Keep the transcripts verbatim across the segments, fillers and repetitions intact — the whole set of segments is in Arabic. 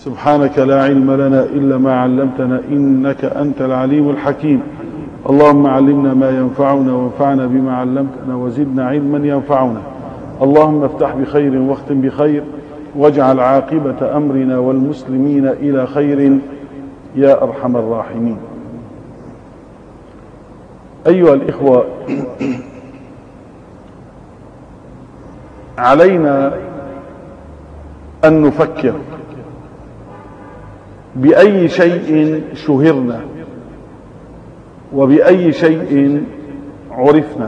سبحانك لا علم لنا إلا ما علمتنا إنك أنت العليم الحكيم. اللهم علمنا ما ينفعنا وانفعنا بما علمتنا وزدنا علما ينفعنا. اللهم افتح بخير واختم بخير واجعل عاقبة أمرنا والمسلمين إلى خير يا أرحم الراحمين. أيها الإخوة، علينا أن نفكر بأي شيء شهرنا وبأي شيء عرفنا.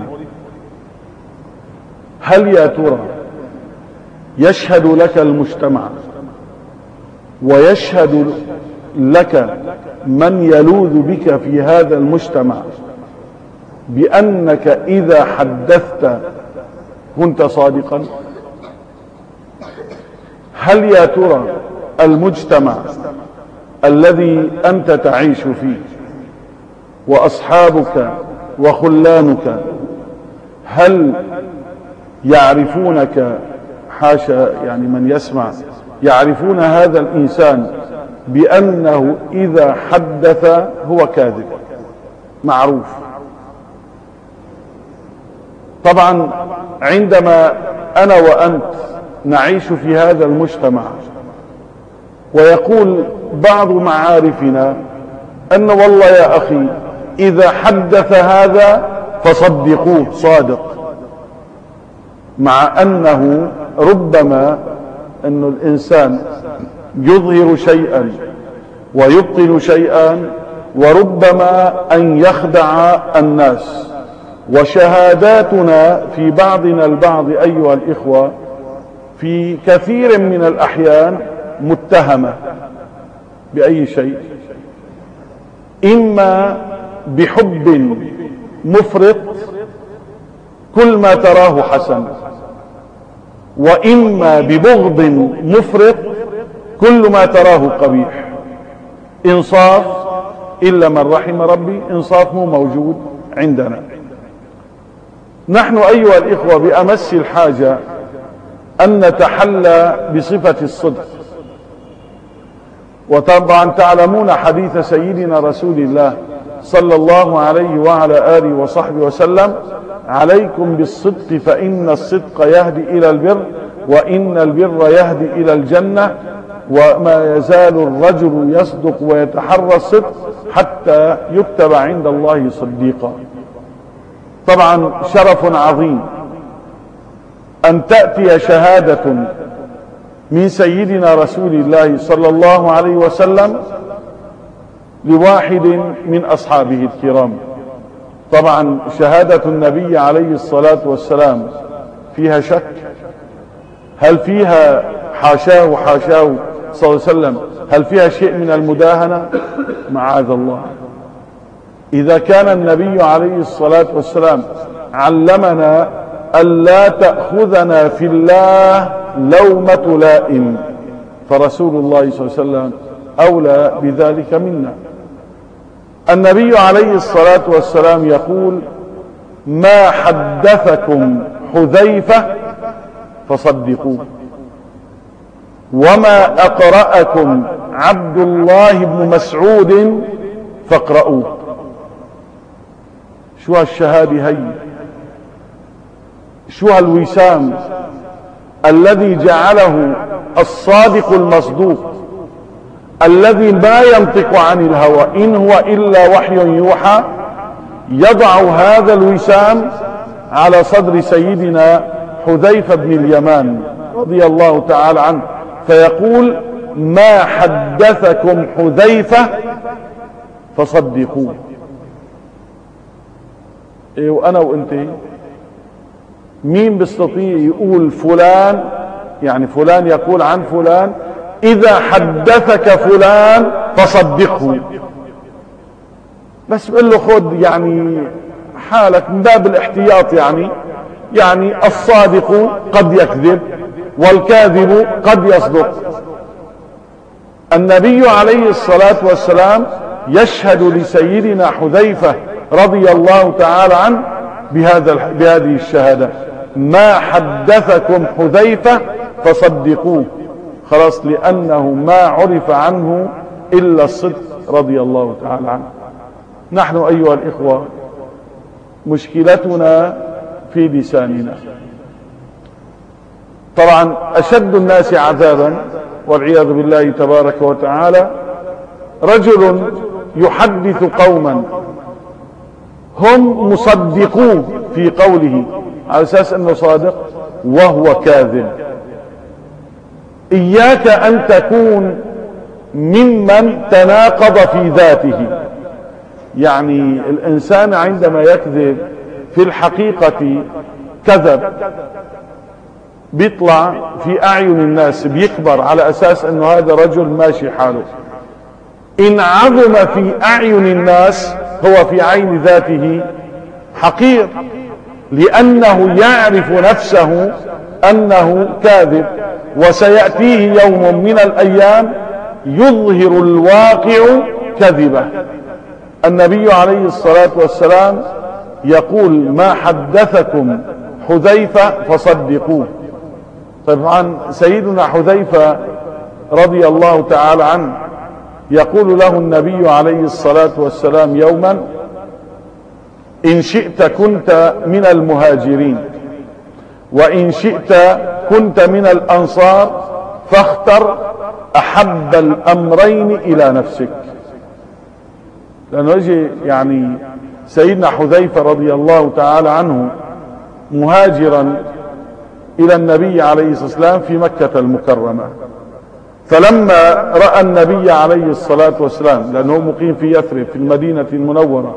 هل يا ترى يشهد لك المجتمع ويشهد لك من يلوذ بك في هذا المجتمع بأنك إذا حدثت كنت صادقا؟ هل يا ترى المجتمع الذي أنت تعيش فيه وأصحابك وخلانك هل يعرفونك، حاشا يعني من يسمع، يعرفون هذا الإنسان بأنه إذا حدث هو كاذب معروف؟ طبعا عندما أنا وأنت نعيش في هذا المجتمع ويقول بعض معارفنا أن والله يا أخي إذا حدث هذا فصدقوه صادق، مع أنه ربما أن الإنسان يظهر شيئا ويبطل شيئا، وربما أن يخدع الناس. وشهاداتنا في بعضنا البعض أيها الإخوة في كثير من الأحيان متهمة بأي شيء، إما بحب مفرط كل ما تراه حسن، وإما ببغض مفرط كل ما تراه قبيح. إنصاف إلا من رحم ربي، إنصاف مو موجود عندنا. نحن أيها الإخوة بأمس الحاجة أن نتحلى بصفة الصدق. وطبعا تعلمون حديث سيدنا رسول الله صلى الله عليه وعلى آله وصحبه وسلم: عليكم بالصدق فإن الصدق يهدي إلى البر وإن البر يهدي إلى الجنة، وما يزال الرجل يصدق ويتحرى الصدق حتى يكتب عند الله صديقا. طبعا شرف عظيم أن تأتي شهادة من سيدنا رسول الله صلى الله عليه وسلم لواحد من أصحابه الكرام. طبعا شهادة النبي عليه الصلاة والسلام فيها شك؟ هل فيها حاشاه حاشاه صلى الله عليه وسلم هل فيها شيء من المداهنة؟ معاذ الله. إذا كان النبي عليه الصلاة والسلام علمنا ألا تأخذنا في الله لومة لائم، فرسول الله صلى الله عليه وسلم أولى بذلك منا. النبي عليه الصلاة والسلام يقول: ما حدثكم حذيفة فصدقوه، وما أقرأكم عبد الله بن مسعود فاقرؤوه. شو هالشهادة هي؟ شو هالوسام الذي جعله الصادق المصدوق الذي ما ينطق عن الهوى إن هو إلا وحي يوحى، يضع هذا الوسام على صدر سيدنا حذيفة بن اليمان رضي الله تعالى عنه، فيقول: ما حدثكم حذيفة فصدقوه. إيه، وأنا وأنت مين بيستطيع يقول فلان، يعني فلان يقول عن فلان: إذا حدثك فلان فصدقه؟ بس بقول له خذ يعني حالك من باب الاحتياط، يعني يعني الصادق قد يكذب والكاذب قد يصدق. النبي عليه الصلاة والسلام يشهد لسيدنا حذيفة رضي الله تعالى عنه بهذا بهذه الشهادة: ما حدثكم حذيفة فصدقوه. خلاص، لأنه ما عرف عنه إلا الصدق رضي الله تعالى عنه. نحن أيها الإخوة مشكلتنا في لساننا. طبعا أشد الناس عذابا والعياذ بالله تبارك وتعالى رجل يحدث قوما هم مصدقوه في قوله على أساس أنه صادق وهو كاذب. إياك أن تكون ممن تناقض في ذاته. يعني الإنسان عندما يكذب في الحقيقة كذب، بيطلع في أعين الناس بيكبر على أساس أنه هذا رجل ماشي حاله. إن عظم في أعين الناس هو في عين ذاته حقير، لأنه يعرف نفسه أنه كاذب، وسيأتيه يوم من الأيام يظهر الواقع كذبه. النبي عليه الصلاة والسلام يقول: ما حدثكم حذيفة فصدقوه. طبعا سيدنا حذيفة رضي الله تعالى عنه يقول له النبي عليه الصلاة والسلام يوما: إن شئت كنت من المهاجرين وإن شئت كنت من الأنصار فاختر أحب الأمرين إلى نفسك. لأنه يجي يعني سيدنا حذيفة رضي الله تعالى عنه مهاجرا إلى النبي عليه الصلاة والسلام في مكة المكرمة، فلما رأى النبي عليه الصلاة والسلام، لأنه مقيم في يثرب في المدينة المنورة،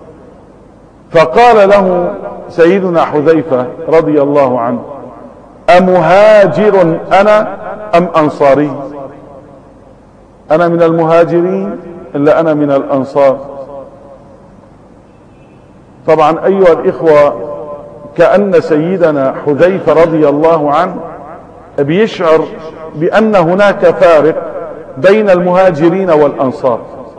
فقال له سيدنا حذيفة رضي الله عنه: أمهاجر أنا أم أنصاري؟ أنا من المهاجرين إلا أنا من الأنصار؟ طبعا أيها الإخوة كأن سيدنا حذيفة رضي الله عنه بيشعر بأن هناك فارق بين المهاجرين والأنصار،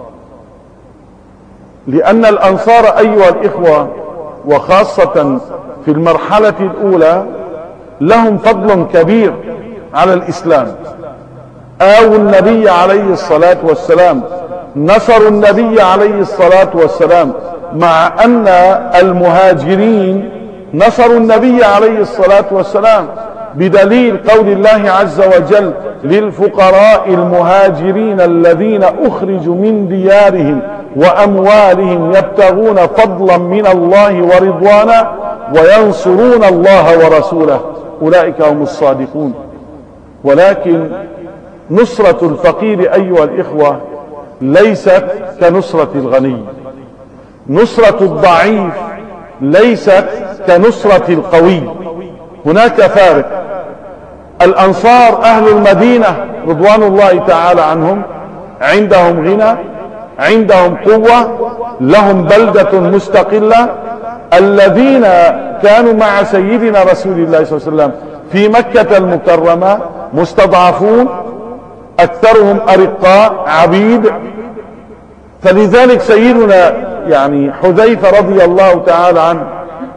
لأن الأنصار أيها الإخوة وخاصة في المرحلة الأولى لهم فضل كبير على الإسلام. آووا النبي عليه الصلاة والسلام، نصروا النبي عليه الصلاة والسلام، مع أن المهاجرين نصروا النبي عليه الصلاة والسلام بدليل قول الله عز وجل: للفقراء المهاجرين الذين أخرجوا من ديارهم وأموالهم يبتغون فضلا من الله ورضوانا وينصرون الله ورسوله أولئك هم الصادقون. ولكن نصرة الفقير أيها الإخوة ليست كنصرة الغني، نصرة الضعيف ليست كنصرة القوي، هناك فارق. الأنصار أهل المدينة رضوان الله تعالى عنهم عندهم غنى، عندهم قوة، لهم بلدة مستقلة. الذين كانوا مع سيدنا رسول الله صلى الله عليه وسلم في مكة المكرمة مستضعفون، أكثرهم أرقاء عبيد. فلذلك سيدنا يعني حذيفة رضي الله تعالى عنه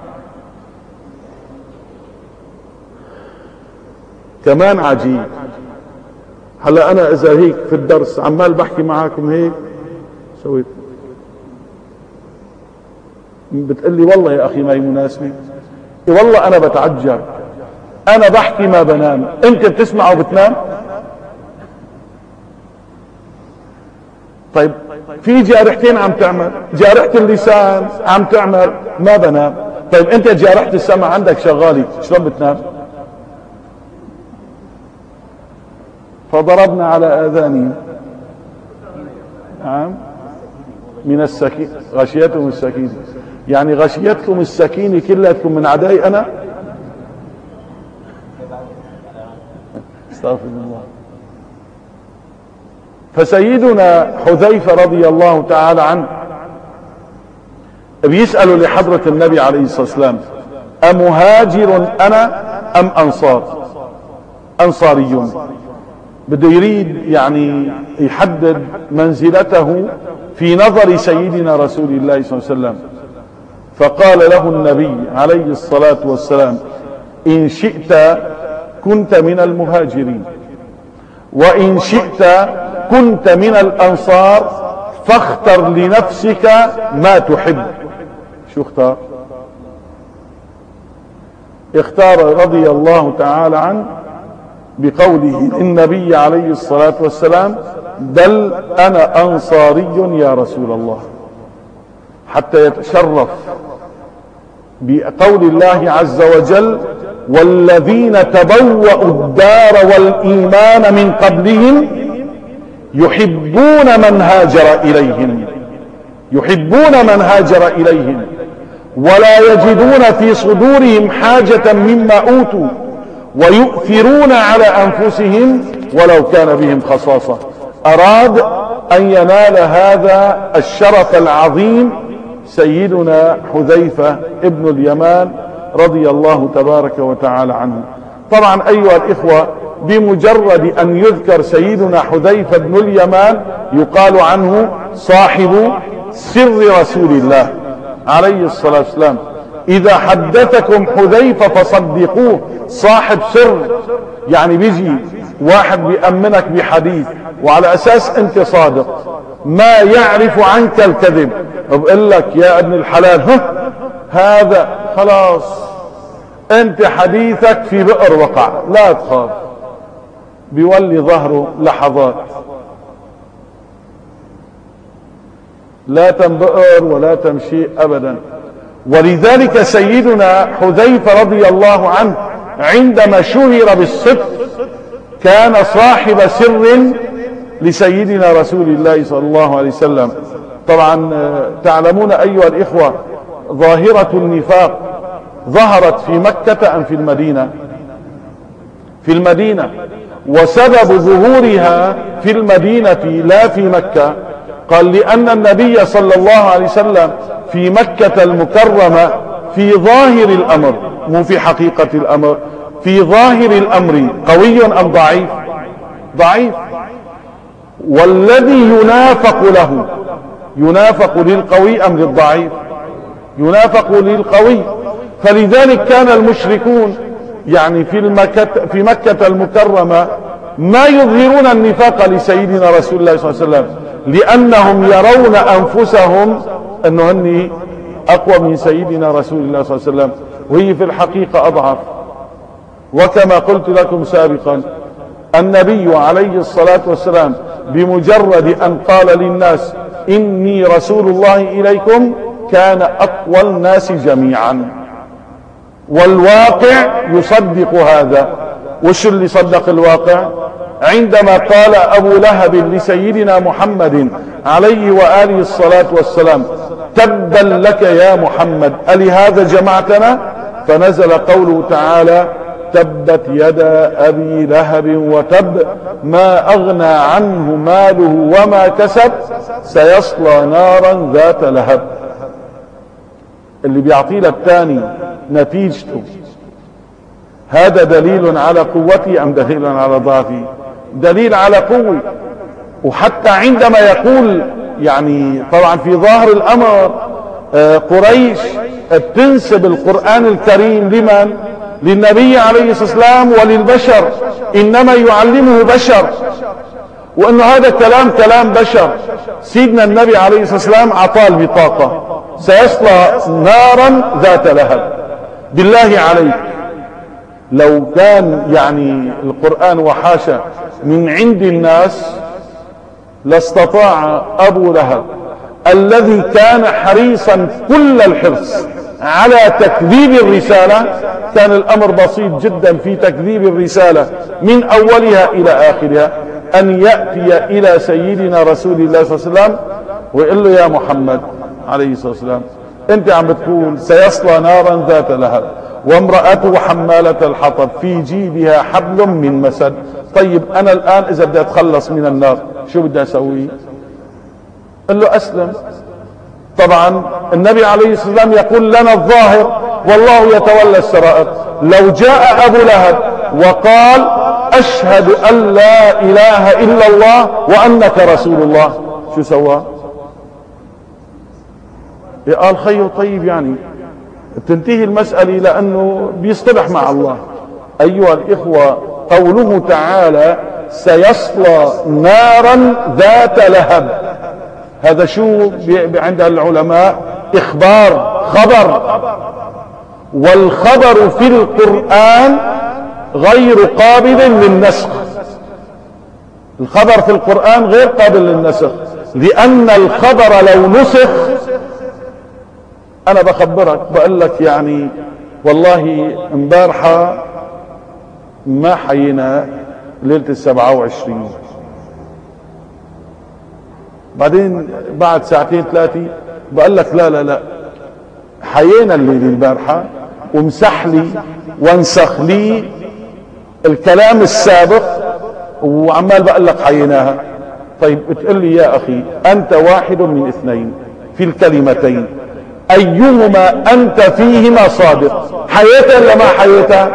كمان عجيب. هلا أنا إذا هيك في الدرس عمال بحكي معاكم هيك سويت، بتقلي والله يا أخي ما هي مناسبة. إيه والله أنا بتعجب، أنا بحكي ما بنام، أنت بتسمع وبتنام؟ طيب في جارحتين عم تعمل، جارحة اللسان عم تعمل ما بنام. طيب أنت جارحة السمع عندك شغالي، شلون بتنام؟ فضربنا على آذانهم نعم من السكين، غشيتهم السكينة. يعني غشيتكم السكينة كلتكم من عدائي أنا؟ استغفر الله. فسيدنا حذيفة رضي الله تعالى عنه بيسألوا لحضرة النبي عليه الصلاة والسلام: أمهاجر أنا أم أنصار؟ أنصاريون. بده يريد يعني يحدد منزلته في نظر سيدنا رسول الله صلى الله عليه وسلم. فقال له النبي عليه الصلاة والسلام: إن شئت كنت من المهاجرين وإن شئت كنت من الأنصار فاختر لنفسك ما تحب. شو اختار؟ اختار رضي الله تعالى عنه بقوله للنبي عليه الصلاة والسلام: بل أنا أنصاري يا رسول الله، حتى يتشرف بقول الله عز وجل: والذين تبوأوا الدار والإيمان من قبلهم يحبون من هاجر إليهم يحبون من هاجر إليهم ولا يجدون في صدورهم حاجة مما أوتوا ويؤثرون على أنفسهم ولو كان بهم خصاصة. أراد أن ينال هذا الشرف العظيم سيدنا حذيفة ابن اليمان رضي الله تبارك وتعالى عنه. طبعا أيها الإخوة، بمجرد أن يذكر سيدنا حذيفة بن اليمان يقال عنه صاحب سر رسول الله عليه الصلاة والسلام. إذا حدثكم حذيفة فصدقوه، صاحب سر. يعني بيجي واحد بيأمنك بحديث وعلى أساس أنت صادق، ما يعرف عنك الكذب، بقول لك يا ابن الحلال ها هذا خلاص أنت حديثك في بئر وقع، لا تخاف، بيولي ظهره لحظات، لا تنبئر ولا تمشي أبدا. ولذلك سيدنا حذيفة رضي الله عنه عندما شهر بالصدق كان صاحب سر لسيدنا رسول الله صلى الله عليه وسلم. طبعا تعلمون أيها الإخوة، ظاهرة النفاق ظهرت في مكة أم في المدينة؟ في المدينة. وسبب ظهورها في المدينة لا في مكة، قال لأن النبي صلى الله عليه وسلم في مكة المكرمة في ظاهر الأمر، مو في حقيقة الأمر، في ظاهر الأمر قوي أم ضعيف؟ ضعيف. والذي ينافق له ينافق للقوي أم للضعيف؟ ينافق للقوي. فلذلك كان المشركون يعني في المكة في مكة المكرمة ما يظهرون النفاق لسيدنا رسول الله صلى الله عليه وسلم، لأنهم يرون أنفسهم أنه هني أقوى من سيدنا رسول الله صلى الله عليه وسلم، وهي في الحقيقة أضعف. وكما قلت لكم سابقا، النبي عليه الصلاة والسلام بمجرد أن قال للناس إني رسول الله إليكم كان أقوى الناس جميعا، والواقع يصدق هذا. وش اللي صدق الواقع؟ عندما قال أبو لهب لسيدنا محمد عليه وآله الصلاة والسلام: تبا لك يا محمد ألهذا جمعتنا؟ فنزل قوله تعالى: تبت يدا أبي لهب وتب ما أغنى عنه ماله وما كسب سيصلى نارا ذات لهب. اللي بيعطيه للتاني نتيجته، هذا دليل على قوتي أم دليل على ضعفي؟ دليل على قوة. وحتى عندما يقول يعني طبعا في ظاهر الأمر قريش بتنسب القرآن الكريم لمن؟ للنبي عليه الصلاة والسلام وللبشر، إنما يعلمه بشر، وأنه هذا كلام كلام بشر. سيدنا النبي عليه الصلاة والسلام أعطاه البطاقة: سيصلى نارا ذات لهب. بالله عليك، لو كان يعني القرآن وحاشا من عند الناس لاستطاع أبو لهب الذي كان حريصا كل الحرص على تكذيب الرسالة، كان الأمر بسيط جدا في تكذيب الرسالة من أولها إلى آخرها، أن يأتي إلى سيدنا رسول الله صلى الله عليه وسلم ويقول له: يا محمد عليه الصلاة والسلام، أنت عم بتقول سيصلى نارا ذات لهب وامرأته حمالة الحطب في جيبها حبل من مسد. طيب أنا الآن إذا بدي أتخلص من النار شو بدي أسوي؟ قال له: أسلم. طبعا النبي عليه الصلاة والسلام يقول لنا الظاهر والله يتولى السرائر. لو جاء أبو لهب وقال: أشهد أن لا إله إلا الله وأنك رسول الله، شو سوى؟ قال: خير طيب، يعني تنتهي المسألة لأنه بيصطلح مع الله. أيها الإخوة، قوله تعالى: سيصلى نارا ذات لهب. هذا شو عند العلماء؟ إخبار، خبر. والخبر في القرآن غير قابل للنسخ. الخبر في القرآن غير قابل للنسخ، لأن الخبر لو نسخ، أنا بخبرك بقول لك يعني والله امبارحة ما حيينا ليلة السبعة وعشرين، بعدين بعد ساعتين ثلاثة بقول لك لا لا لا حيينا الليلة البارحة، ومسح لي وانسخ لي الكلام السابق وعمال بقول لك حييناها. طيب بتقول لي يا أخي أنت واحد من اثنين في الكلمتين، أيهما أنت فيهما صادق؟ حييتها ولا ما حييتها؟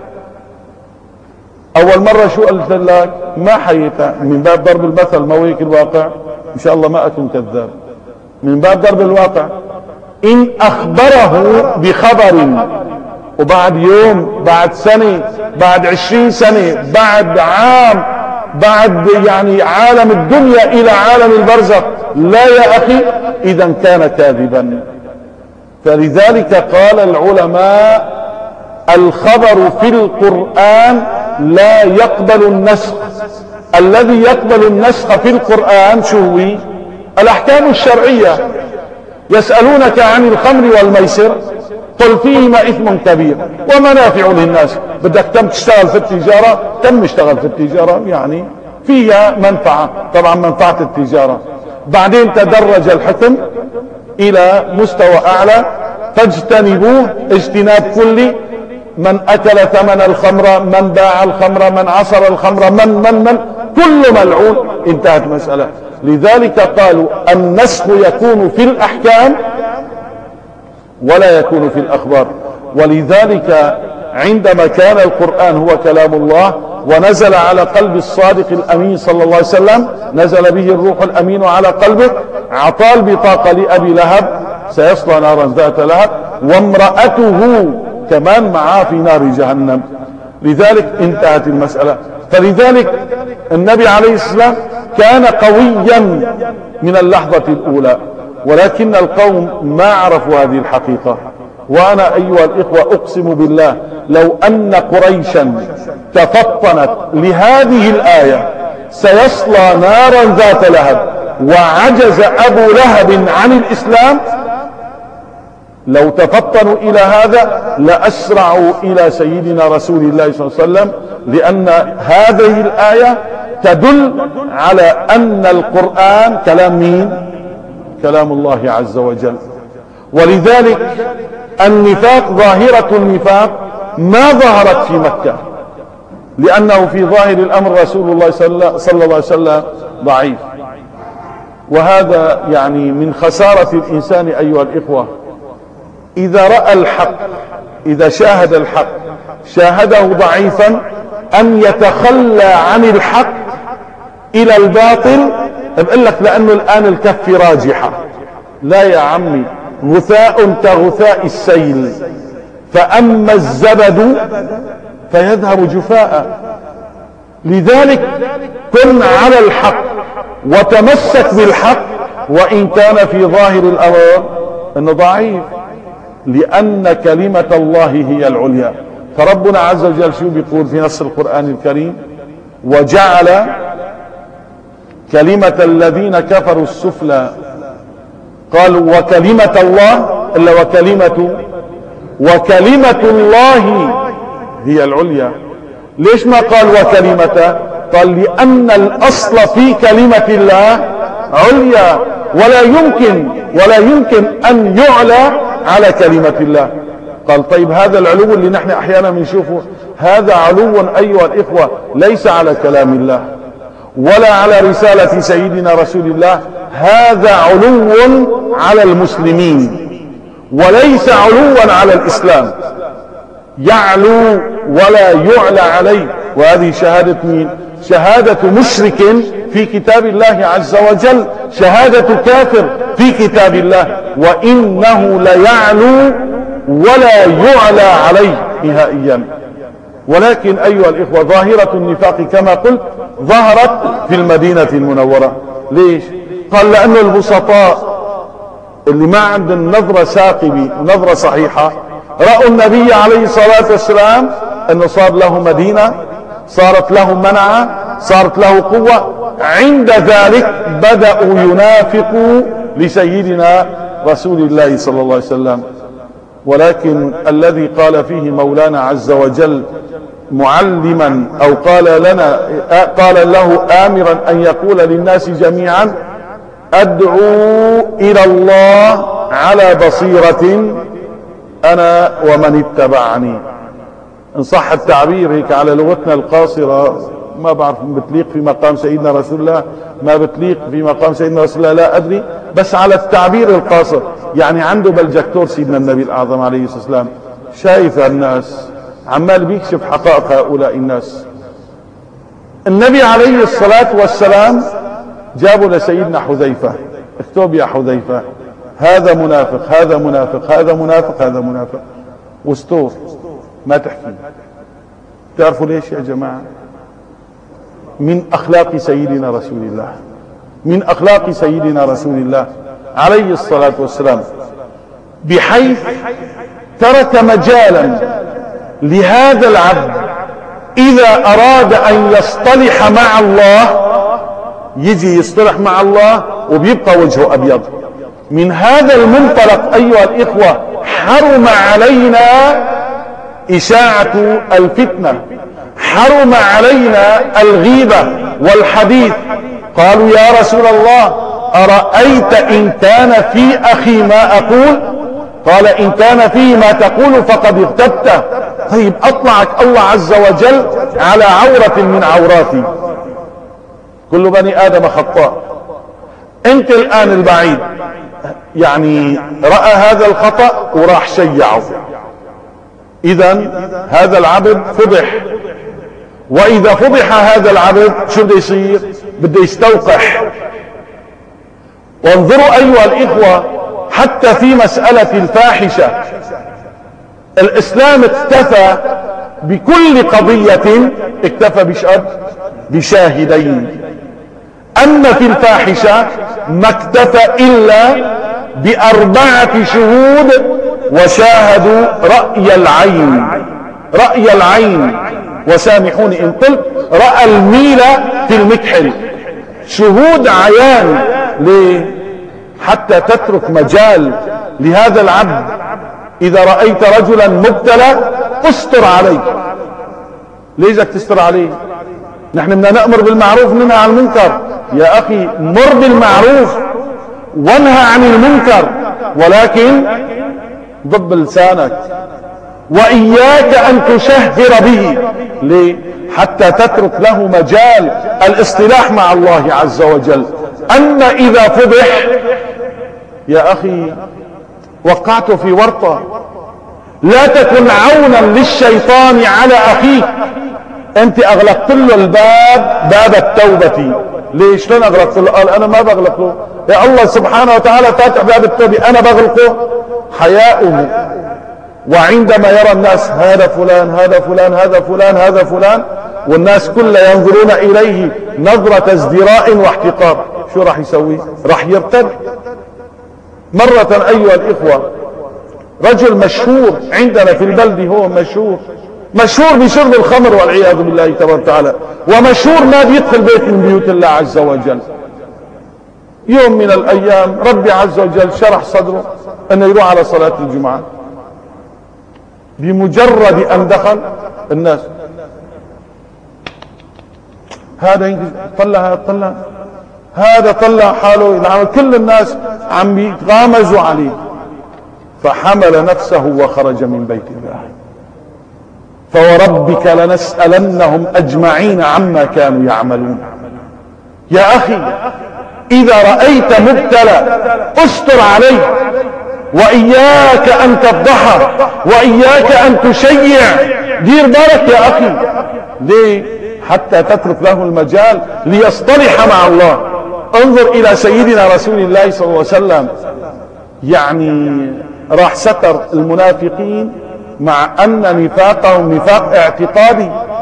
أول مرة شو قلت لك؟ ما حييتها، من باب ضرب المثل ما هيك الواقع. إن شاء الله ما أكون كذاب، من باب ضرب الواقع. إن أخبره بخبر وبعد يوم، بعد سنة، بعد عشرين سنة، بعد عام، بعد يعني عالم الدنيا إلى عالم البرزخ، لا يا أخي، إذا كان كاذبا. فلذلك قال العلماء الخبر في القرآن لا يقبل النسخ. الذي يقبل النسخ في القرآن شو هو؟ الأحكام الشرعية. يسألونك عن الخمر والميسر قل فيهما إثم كبير ومنافع للناس. بدك تم تشتغل في التجارة، تم اشتغل في التجارة، يعني فيها منفعة، طبعا منفعة التجارة. بعدين تدرج الحكم إلى مستوى أعلى، فاجتنبوه اجتناب كلي. من أكل ثمن الخمر، من باع الخمر، من عصر الخمر، من من من كل ملعون. انتهت مسألة. لذلك قالوا النسخ يكون في الأحكام ولا يكون في الأخبار. ولذلك عندما كان القرآن هو كلام الله ونزل على قلب الصادق الأمين صلى الله عليه وسلم، نزل به الروح الأمين على قلبه، أعطى البطاقة لأبي لهب سيصلى نارا ذات لهب، وامرأته كمان معاه في نار جهنم. لذلك انتهت المسألة. فلذلك النبي عليه السلام كان قويا من اللحظة الأولى، ولكن القوم ما عرفوا هذه الحقيقة. وأنا أيها الإخوة أقسم بالله لو أن قريشا تفطنت لهذه الآية سيصلى نارا ذات لهب وعجز أبو لهب عن الإسلام، لو تفطنوا إلى هذا لأسرعوا إلى سيدنا رسول الله صلى الله عليه وسلم، لأن هذه الآية تدل على أن القرآن كلام مين؟ كلام الله عز وجل. ولذلك النفاق، ظاهرة النفاق ما ظهرت في مكة، لأنه في ظاهر الأمر رسول الله صلى الله عليه وسلم ضعيف. وهذا يعني من خسارة الإنسان أيها الإخوة، إذا رأى الحق، إذا شاهد الحق شاهده ضعيفا، أن يتخلى عن الحق إلى الباطل. بقول لك لأنه الآن الكف راجحة. لا يا عمي، غثاء كغثاء السيل، فأما الزبد فيذهب جفاء. لذلك كن على الحق وتمسك بالحق، وإن كان في ظاهر الأمر أنه ضعيف، لأن كلمة الله هي العليا. فربنا عز وجل شو بيقول في نص القرآن الكريم؟ وجعل كلمة الذين كفروا السفلى، قالوا وكلمة الله إلا وكلمة وكلمة الله هي العليا. ليش ما قال وكلمته؟ قال لأن الأصل في كلمة الله عليا، ولا يمكن ولا يمكن أن يعلى على كلمة الله. قال طيب هذا العلو اللي نحن أحيانا بنشوفه، هذا علو أيها الإخوة ليس على كلام الله ولا على رسالة سيدنا رسول الله، هذا علو على المسلمين وليس علوا على الإسلام. يعلو ولا يعلى عليه. وهذه شهادة مين؟ شهادة مشرك في كتاب الله عز وجل، شهادة كافر في كتاب الله، وإنه ليعلو ولا يعلى عليه نهائيا. ولكن أيها الإخوة ظاهرة النفاق كما قلت ظهرت في المدينة المنورة. ليش؟ قال لأنه البسطاء اللي ما عندهم نظرة ثاقبة ونظرة صحيحة رأوا النبي عليه الصلاة والسلام أنه صار له مدينة، صارت له منعة، صارت له قوة، عند ذلك بدأوا ينافقوا لسيدنا رسول الله صلى الله عليه وسلم. ولكن الذي قال فيه مولانا عز وجل معلما أو قال لنا قال له آمرا أن يقول للناس جميعا أدعو إلى الله على بصيرة أنا ومن اتبعني. إن صح التعبير هيك على لغتنا القاصرة، ما بعرف بتليق في مقام سيدنا رسول الله ما بتليق في مقام سيدنا رسول الله لا أدري، بس على التعبير القاصر يعني عنده بلجكتور سيدنا النبي الأعظم عليه الصلاة والسلام شايف الناس عمال بيكشف حقائق هؤلاء الناس. النبي عليه الصلاة والسلام جابوا لسيدنا حذيفة، اكتب يا حذيفة هذا منافق هذا منافق هذا منافق هذا منافق، واستور ما تحكي. تعرفوا ليش يا جماعة؟ من أخلاق سيدنا رسول الله، من أخلاق سيدنا رسول الله عليه الصلاة والسلام، بحيث ترك مجالا لهذا العبد إذا أراد أن يصطلح مع الله يجي يصطلح مع الله وبيبقى وجهه أبيض. من هذا المنطلق أيها الإخوة حرم علينا إشاعة الفتنة، حرم علينا الغيبة والحديث. قالوا يا رسول الله أرأيت إن كان في أخي ما أقول؟ قال إن كان فيه ما تقول فقد اغتبته. طيب أطلعك الله عز وجل على عورة من عوراتي، كل بني آدم خطاء. انت الآن البعيد يعني رأى هذا الخطأ وراح شيعه، إذن هذا العبد فضح، وإذا فضح هذا العبد شو بده يصير؟ بده يستوقح. وانظروا أيها الإخوة حتى في مسألة الفاحشة الإسلام اكتفى بكل قضية اكتفى بشهد بشاهدين. أما في الفاحشة ما اكتفى إلا بأربعة شهود وشاهدوا رأي العين، رأي العين، وسامحوني إن قلت رأى الميل في المكحل، شهود عيان. ليه؟ حتى تترك مجال لهذا العبد. إذا رأيت رجلا مبتلى استر عليه. ليش بدك تستر عليه؟ نحن بدنا نأمر بالمعروف وننهى عن المنكر. يا أخي مر بالمعروف وانهى عن المنكر، ولكن ضب لسانك، وإياك أن تشهر به. ليه؟ حتى تترك له مجال الاصطلاح مع الله عز وجل. أما إذا فضح يا أخي وقعت في ورطة. لا تكن عونا للشيطان على أخيك. أنت أغلقت له الباب، باب التوبة. ليش؟ لن أغلقت له؟ قال أنا ما بغلق له. يا الله سبحانه وتعالى فاتح باب التوبة، أنا بغلقه؟ حياؤه. وعندما يرى الناس هذا فلان هذا فلان هذا فلان هذا فلان والناس كلها ينظرون إليه نظرة ازدراء واحتقار، شو راح يسوي؟ راح يرتد. مرة أيها الإخوة رجل مشهور عندنا في البلد، هو مشهور مشهور بشرب الخمر والعياذ بالله تبارك وتعالى، ومشهور ما بيدخل بيت من بيوت الله عز وجل. يوم من الأيام ربي عز وجل شرح صدره أنه يروح على صلاة الجمعة. بمجرد أن دخل الناس هذا ينجز طلع هذا طلع هذا طلع حاله، كل الناس عم يتغامزوا عليه، فحمل نفسه وخرج من بيت الله. فوربك لنسألنهم أجمعين عما كانوا يعملون. يا أخي إذا رأيت مبتلى استر عليه، وإياك أن تفضحه، وإياك أن تشيع. دير بالك يا أخي. ليه؟ حتى تترك له المجال ليصطلح مع الله. انظر إلى سيدنا رسول الله صلى الله عليه وسلم، يعني راح ستر المنافقين مع أن نفاقهم نفاق اعتقادي،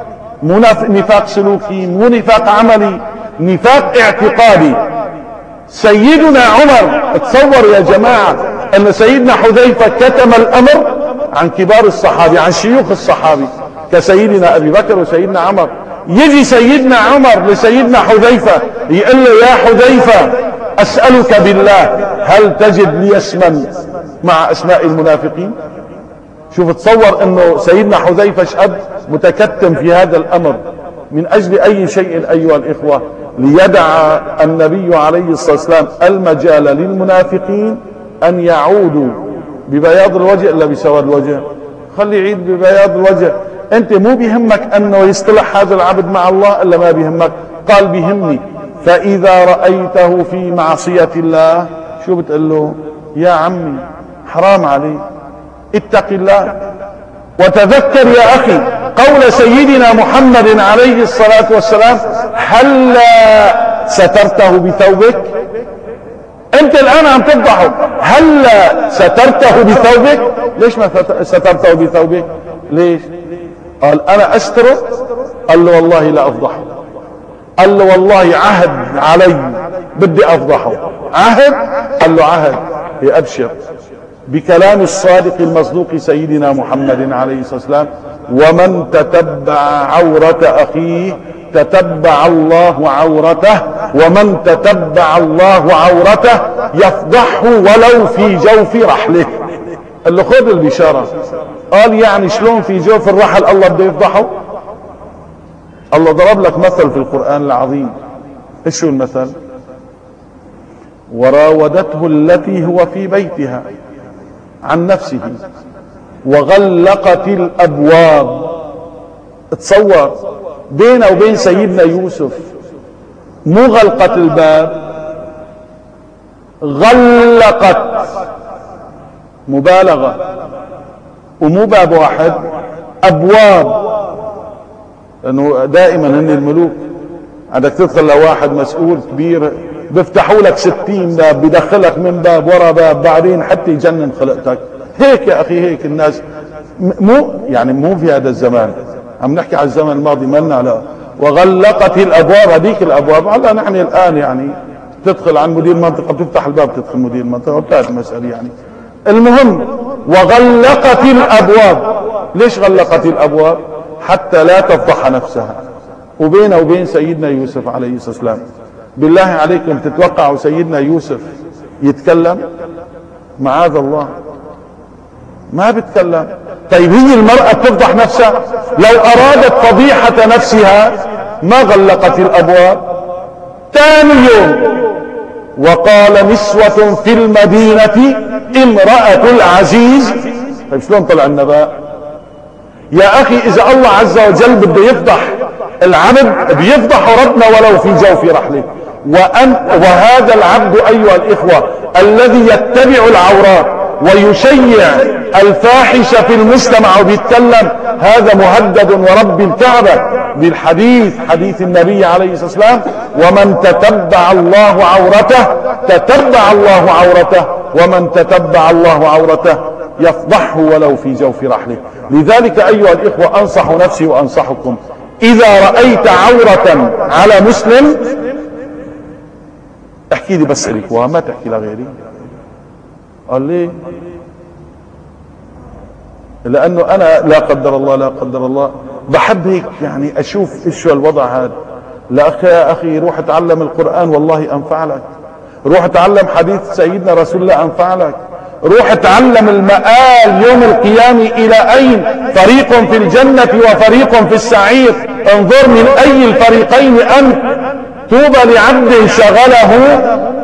مو نفاق سلوكي، مو نفاق عملي، نفاق اعتقادي. سيدنا عمر، تصور يا جماعة ان سيدنا حذيفة كتم الامر عن كبار الصحابة، عن شيوخ الصحابة كسيدنا ابي بكر وسيدنا عمر. يجي سيدنا عمر لسيدنا حذيفة يقول له يا حذيفة اسألك بالله هل تجد لي اسما مع اسماء المنافقين؟ شوف، تصور انه سيدنا حذيفة شاب متكتم في هذا الامر من اجل اي شيء ايها الاخوة؟ ليدع النبي عليه الصلاة والسلام المجال للمنافقين ان يعودوا ببياض الوجه الا بسواد الوجه. خلي يعيد ببياض الوجه. انت مو بيهمك انه يصطلح هذا العبد مع الله الا ما بيهمك. قال بيهمني. فاذا رأيته في معصية الله شو بتقول له؟ يا عمي حرام عليك، اتق الله. وتذكر يا اخي قول سيدنا محمد عليه الصلاة والسلام: هل سترته بثوبك؟ انت الان عم تفضحه، هل سترته بثوبك؟ ليش ما سترته بثوبك؟ ليش؟ قال انا استره. قال له والله لا افضحه. قال له والله عهد علي بدي افضحه. عهد؟ قال له عهد. ابشر بكلام الصادق المصدوق سيدنا محمد عليه الصلاة والسلام: ومن تتبع عورة اخيه تتبع الله عورته، ومن تتبع الله عورته يفضحه ولو في جوف رحله. قال له خذ البشارة. قال يعني شلون في جوف الرحل الله بده يفضحه؟ الله ضرب لك مثل في القرآن العظيم. ايش هو المثل؟ وراودته التي هو في بيتها عن نفسه وغلقت الابواب. تصور بينه وبين سيدنا يوسف مو غلقت الباب، غلقت، مبالغة، ومو باب واحد، ابواب. لانه دائما هن الملوك عندك تدخل لواحد مسؤول كبير بيفتحوا لك ستين باب، بيدخلك من باب ورا باب، بعدين حتى يجنن خلقتك. هيك يا اخي، هيك الناس. مو يعني مو في هذا الزمان، عم نحكي على الزمن الماضي. مالنا لا. وغلقت الابواب، هذيك الابواب. هلا نحن الان يعني تدخل عن مدير منطقه بتفتح الباب تدخل مدير منطقه، وانتهت المساله يعني. المهم وغلقت الابواب. ليش غلقت الابواب؟ حتى لا تفضح نفسها. وبينه وبين سيدنا يوسف عليه الصلاة والسلام. بالله عليكم تتوقعوا سيدنا يوسف يتكلم؟ معاذ الله ما بتكلم. طيب هي المرأة بتفضح نفسها؟ لو ارادت فضيحة نفسها ما غلقت الابواب. ثاني يوم وقال نسوة في المدينة امرأة العزيز. طيب شلون طلع النبأ؟ يا اخي اذا الله عز وجل بده يفضح العبد بيفضح ربنا ولو في جوف رحله. وأن وهذا العبد ايها الاخوة الذي يتبع العورات ويشيع الفاحشة في المجتمع وبيتكلم، هذا مهدد ورب الكعبة بالحديث، حديث النبي عليه الصلاة والسلام: ومن تتبع الله عورته تتبع الله عورته، ومن تتبع الله عورته يفضحه ولو في جوف رحله. لذلك ايها الاخوة انصح نفسي وانصحكم: اذا رأيت عورة على مسلم احكي لي بس لك وما تحكي لغيري. قال ليه؟ لانه انا لا قدر الله لا قدر الله بحب هيك يعني اشوف ايش الوضع هذا. لا اخي يا اخي روح اتعلم القرآن والله انفع لك. روح اتعلم حديث سيدنا رسول الله انفع لك. روح اتعلم المآل يوم القيامة الى اين، فريق في الجنة وفريق في السعير. انظر من اي الفريقين انت. طوبى لعبد شغله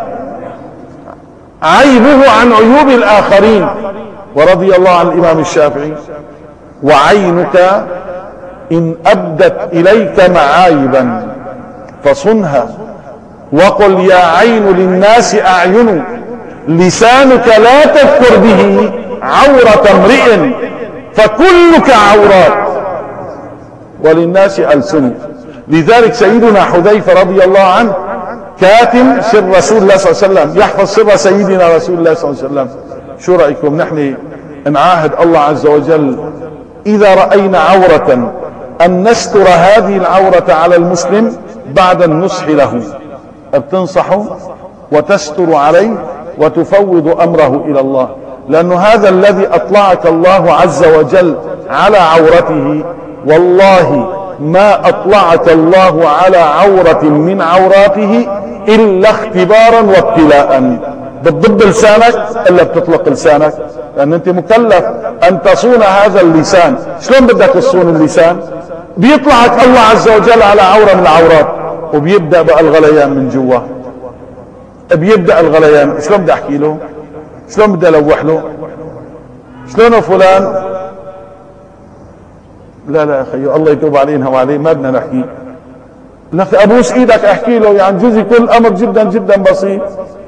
عيبه عن عيوب الاخرين. ورضي الله عن الامام الشافعي: وعينك ان ابدت اليك معايبا فصنها، وقل يا عين للناس اعين، لسانك لا تذكر به عورة امرئ فكلك عورات وللناس ألسن. لذلك سيدنا حذيفة رضي الله عنه كاتم سر رسول الله صلى الله عليه وسلم، يحفظ سر سيدنا رسول الله صلى الله عليه وسلم. شو رأيكم نحن نعاهد الله عز وجل إذا رأينا عورة أن نستر هذه العورة على المسلم بعد النصح له، بتنصحه وتستر عليه وتفوض أمره إلى الله، لأن هذا الذي أطلعك الله عز وجل على عورته، والله ما أطلعك الله على عورة من عوراته إلا اختبارا وابتلاء. بتضب لسانك إلا بتطلق لسانك، لأن أنت مكلف أن تصون هذا اللسان. شلون بدك تصون اللسان؟ بيطلعك الله عز وجل على عورة من العورات وبيبدأ بقى الغليان من جوا، بيبدأ الغليان. شلون بدي أحكي له؟ شلون بدي ألوح له؟ شلون فلان؟ لا لا يا أخي الله يتوب علينا وعليه، ما بدنا نحكي. لك أبوس إيدك أحكي له، يعني جزء كل أمر جدا جدا بسيط.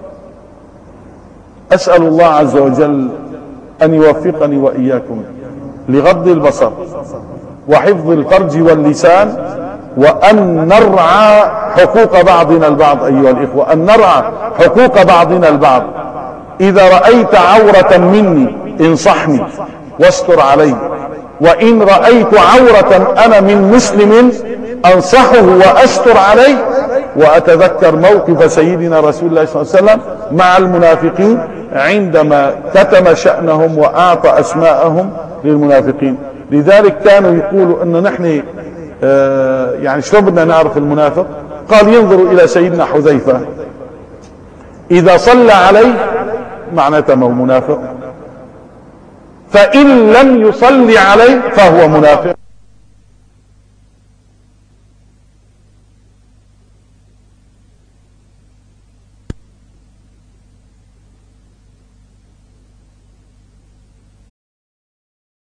أسأل الله عز وجل أن يوفقني وإياكم لغض البصر وحفظ الفرج واللسان، وأن نرعى حقوق بعضنا البعض. أيها الإخوة، أن نرعى حقوق بعضنا البعض. إذا رأيت عورة مني انصحني واستر علي، وإن رأيت عورة أنا من مسلم أنصحه وأستر عليه. وأتذكر موقف سيدنا رسول الله صلى الله عليه وسلم مع المنافقين عندما كتم شأنهم وأعطى أسماءهم للمنافقين. لذلك كانوا يقولوا أنه نحن آه يعني شلون بدنا نعرف المنافق؟ قال ينظروا إلى سيدنا حذيفة، إذا صلى عليه معناته ما هو منافق، فإن لم يصلي عليه فهو منافق.